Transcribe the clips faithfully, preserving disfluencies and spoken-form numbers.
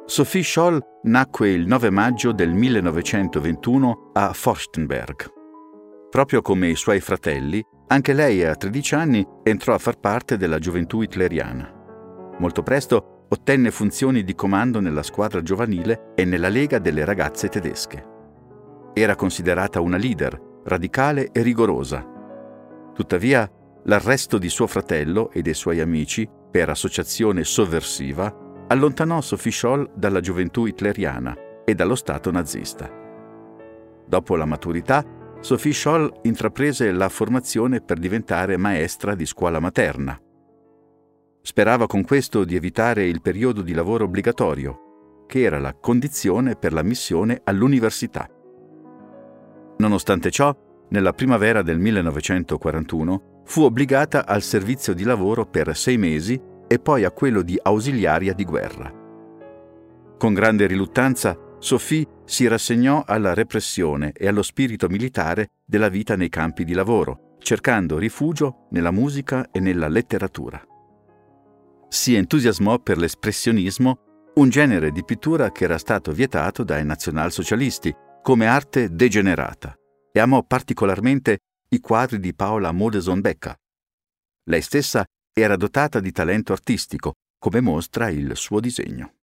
Sophie Scholl nacque il nove maggio del millenovecentoventuno a Forstenberg. Proprio come i suoi fratelli, anche lei a tredici anni entrò a far parte della gioventù hitleriana. Molto presto ottenne funzioni di comando nella squadra giovanile e nella Lega delle ragazze tedesche. Era considerata una leader, radicale e rigorosa. Tuttavia, l'arresto di suo fratello e dei suoi amici per associazione sovversiva allontanò Sophie Scholl dalla gioventù hitleriana e dallo Stato nazista. Dopo la maturità, Sophie Scholl intraprese la formazione per diventare maestra di scuola materna. Sperava con questo di evitare il periodo di lavoro obbligatorio, che era la condizione per l'ammissione all'università. Nonostante ciò, nella primavera del millenovecentoquarantuno fu obbligata al servizio di lavoro per sei mesi e poi a quello di ausiliaria di guerra. Con grande riluttanza, Sophie si rassegnò alla repressione e allo spirito militare della vita nei campi di lavoro, cercando rifugio nella musica e nella letteratura. Si entusiasmò per l'espressionismo, un genere di pittura che era stato vietato dai nazionalsocialisti come arte degenerata, e amò particolarmente i quadri di Paola Modeson-Becca. Lei stessa era dotata di talento artistico, come mostra il suo disegno.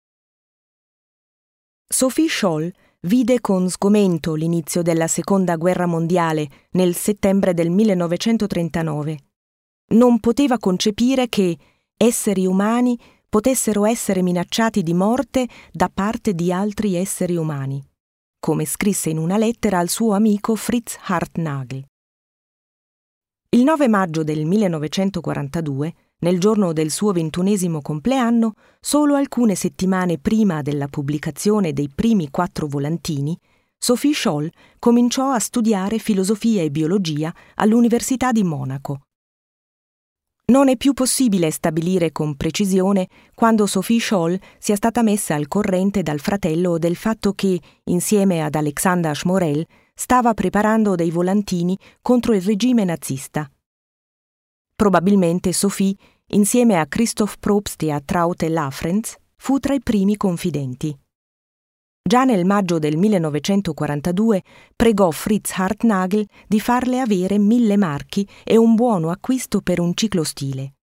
Sophie Scholl vide con sgomento l'inizio della Seconda Guerra Mondiale nel settembre del millenovecentotrentanove. Non poteva concepire che esseri umani potessero essere minacciati di morte da parte di altri esseri umani, come scrisse in una lettera al suo amico Fritz Hartnagel. Il nove maggio del millenovecentoquarantadue, nel giorno del suo ventunesimo compleanno, solo alcune settimane prima della pubblicazione dei primi quattro volantini, Sophie Scholl cominciò a studiare filosofia e biologia all'Università di Monaco. Non è più possibile stabilire con precisione quando Sophie Scholl sia stata messa al corrente dal fratello del fatto che, insieme ad Alexander Schmorell, stava preparando dei volantini contro il regime nazista. Probabilmente Sophie, insieme a Christoph Probst e a Traute Lafrenz, fu tra i primi confidenti. Già nel maggio del millenovecentoquarantadue pregò Fritz Hartnagel di farle avere mille marchi e un buono acquisto per un ciclostile.